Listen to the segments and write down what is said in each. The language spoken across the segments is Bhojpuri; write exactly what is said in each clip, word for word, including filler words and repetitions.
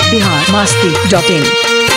Bihar Masti dot in.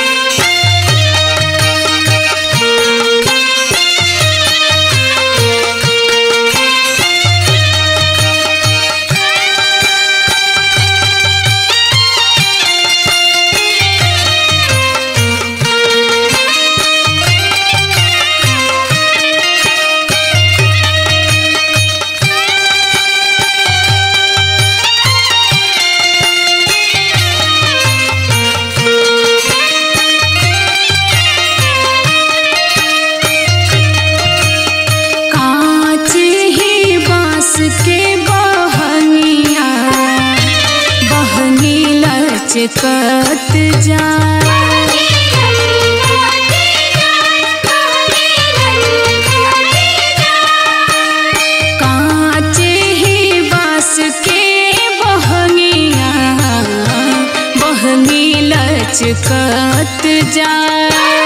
कत जाए कांचे ही बांस के बहंगिया बहंगी लचकत जाए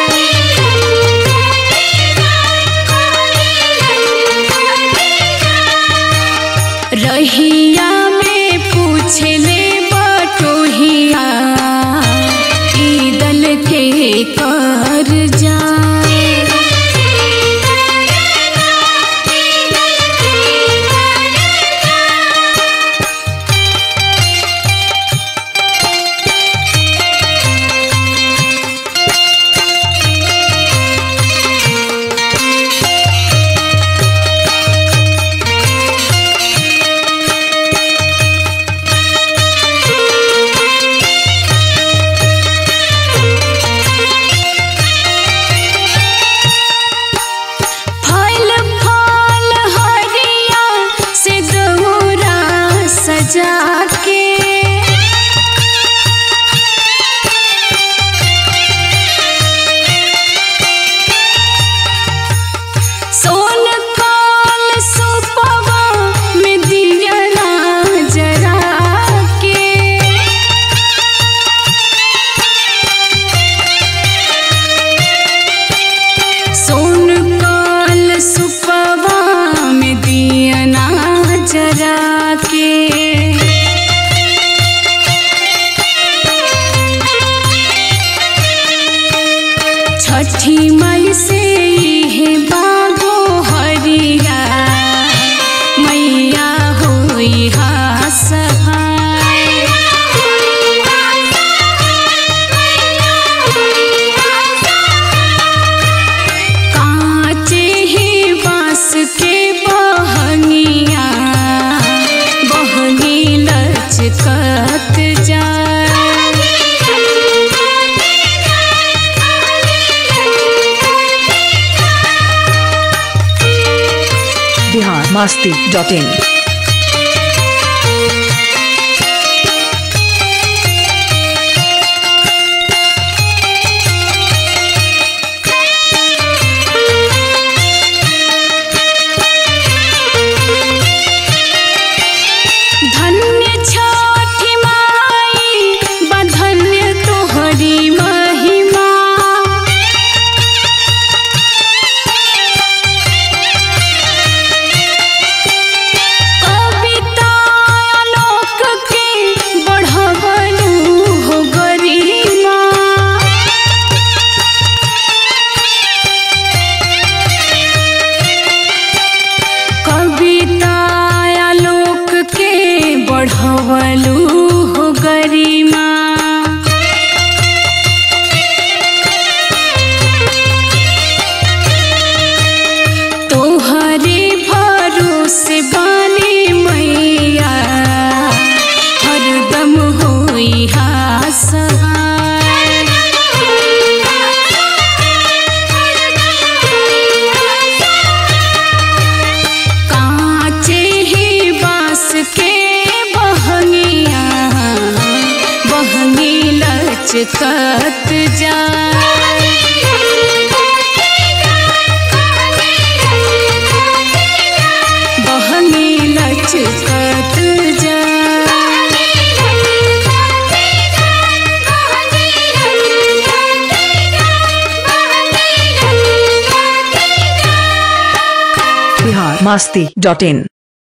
रहिया में पूछले बटोहिया ईदल के कर जाए जाके सोन काल सुपवा में दिया जरा के सोन काल सुपवा में दिया जरा के छठी मई से है बागो हरिया मैया होई हा सहाय कांचे ही बांस के बहंगिया बहंगी लचकत जाए बिहार मस्ती डॉट इन। धन्य छठी माई बधन्य तोहरी महिमा बढ़वलू हो गरिमा तोहरे भरोसे बानी मैया हरदम होई हा सहाय कांचे ही बांस के बहंगी लचकत जाए बहंगी लचकत जाए बिहार मस्ती डॉट इन।